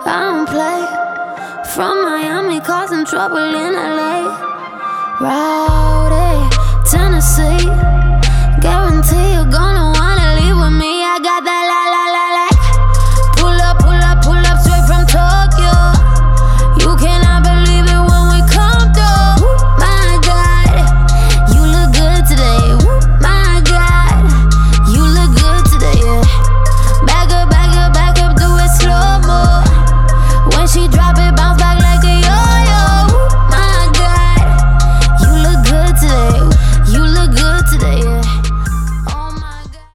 I don't play. From Miami, causing trouble in LA. Rowdy, Tennessee.